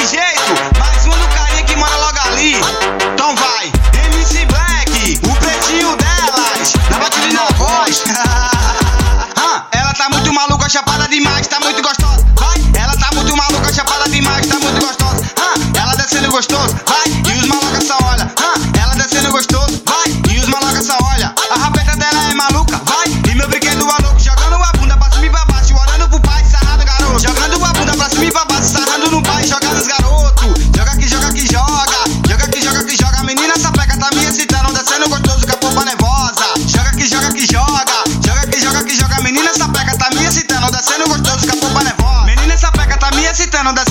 jeito, mais um do carinha que mora logo ali. Então vai, MC Black, o pretinho delas, na batida e na voz. Ela tá muito maluca, chapada demais, tá muito gostosa. Vai, ela tá muito maluca, chapada demais, tá muito gostosa. Ela descendo gostoso, vai, e os malocas só olha. Ela descendo gostoso, vai, e os malocas só olha. A rapeta dela é maluca, vai, e meu brinquedo maluco, jogando a bunda pra cima e pra baixo, olhando pro pai, sarrando garoto. Jogando a bunda pra cima e pra baixo, sarrando no pai, jogando os garotos. Joga que joga que joga, joga que joga que joga. A menina sapeca tá me excitando, descendo gostoso com a polpa nervosa. Joga que joga que joga, joga que joga que joga. A menina sapeca tá me excitando, descendo gostoso com a polpa nervosa. Menina sapeca tá me excitando, descendo